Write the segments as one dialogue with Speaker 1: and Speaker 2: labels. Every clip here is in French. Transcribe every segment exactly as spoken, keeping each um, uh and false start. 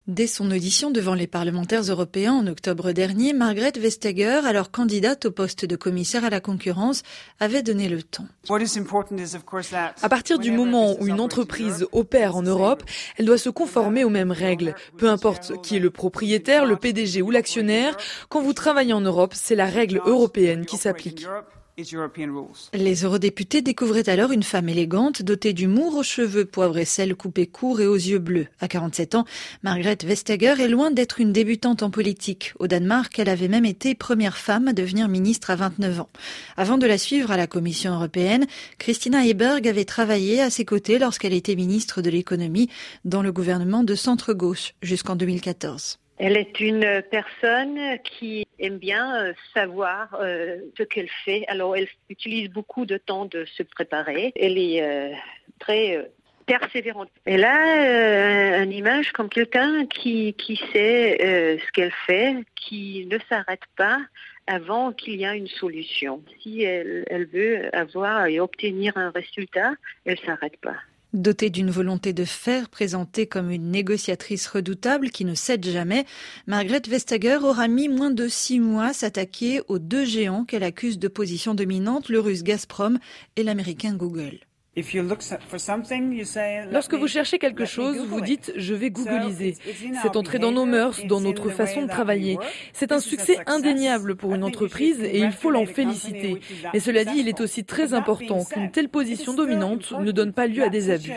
Speaker 1: Dès son audition devant les parlementaires européens en octobre dernier, Margrethe Vestager, alors candidate au poste de commissaire à la concurrence, avait donné le ton.
Speaker 2: À partir du moment où une entreprise opère en Europe, elle doit se conformer aux mêmes règles. Peu importe qui est le propriétaire, le P D G ou l'actionnaire, quand vous travaillez en Europe, c'est la règle européenne qui s'applique.
Speaker 1: Les eurodéputés découvraient alors une femme élégante, dotée d'humour, aux cheveux poivre et sel coupés courts et aux yeux bleus. À quarante-sept ans, Margrethe Vestager est loin d'être une débutante en politique. Au Danemark, elle avait même été première femme à devenir ministre à vingt-neuf ans. Avant de la suivre à la Commission européenne, Christina Eberg avait travaillé à ses côtés lorsqu'elle était ministre de l'économie dans le gouvernement de centre-gauche jusqu'en deux mille quatorze.
Speaker 3: Elle est une personne qui aime bien savoir euh, ce qu'elle fait. Alors, elle utilise beaucoup de temps de se préparer. Elle est euh, très euh, persévérante. Elle a euh, une image comme quelqu'un qui, qui sait euh, ce qu'elle fait, qui ne s'arrête pas avant qu'il y ait une solution. Si elle, elle veut avoir et obtenir un résultat, elle ne s'arrête pas.
Speaker 1: Dotée d'une volonté de fer, présentée comme une négociatrice redoutable qui ne cède jamais, Margrethe Vestager aura mis moins de six mois à s'attaquer aux deux géants qu'elle accuse de position dominante, le russe Gazprom et l'américain Google.
Speaker 2: Lorsque vous cherchez quelque chose, vous dites « je vais googliser ». C'est entré dans nos mœurs, dans notre façon de travailler. C'est un succès indéniable pour une entreprise et il faut l'en féliciter. Mais cela dit, il est aussi très important qu'une telle position dominante ne donne pas lieu à des abus.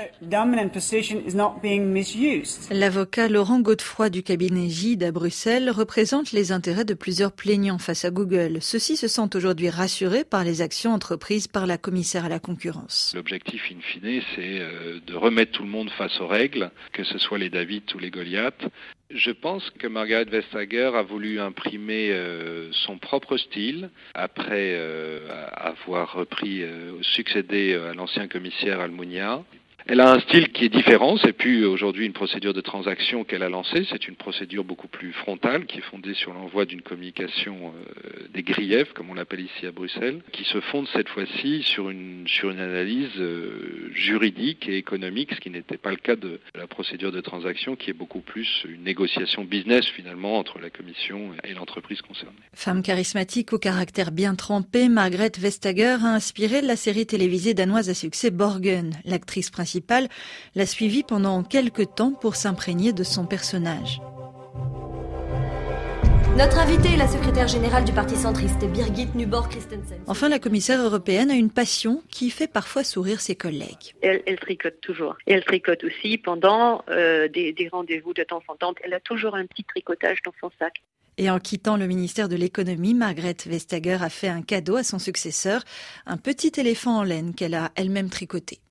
Speaker 1: L'avocat Laurent Godefroy du cabinet Gide à Bruxelles représente les intérêts de plusieurs plaignants face à Google. Ceux-ci se sentent aujourd'hui rassurés par les actions entreprises par la commissaire à la concurrence.
Speaker 4: L'objectif in fine, c'est de remettre tout le monde face aux règles, que ce soit les David ou les Goliath. Je pense que Margrethe Vestager a voulu imprimer euh, son propre style après euh, avoir repris, euh, succédé à l'ancien commissaire Almunia. Elle a un style qui est différent, c'est plus aujourd'hui une procédure de transaction qu'elle a lancée, c'est une procédure beaucoup plus frontale qui est fondée sur l'envoi d'une communication euh, des griefs, comme on l'appelle ici à Bruxelles, qui se fonde cette fois-ci sur une sur une analyse euh, juridique et économique, ce qui n'était pas le cas de la procédure de transaction, qui est beaucoup plus une négociation business finalement entre la commission et l'entreprise concernée.
Speaker 1: Femme charismatique au caractère bien trempé, Margrethe Vestager a inspiré la série télévisée danoise à succès Borgen. L'actrice principale l'a suivi pendant quelques temps pour s'imprégner de son personnage.
Speaker 5: Notre invitée est la secrétaire générale du Parti centriste, Birgit Nyborg-Christensen.
Speaker 1: Enfin, la commissaire européenne a une passion qui fait parfois sourire ses collègues.
Speaker 3: Elle, elle tricote toujours. Et elle tricote aussi pendant euh, des, des rendez-vous de temps en temps. Elle a toujours un petit tricotage dans son sac.
Speaker 1: Et en quittant le ministère de l'économie, Margrethe Vestager a fait un cadeau à son successeur, un petit éléphant en laine qu'elle a elle-même tricoté.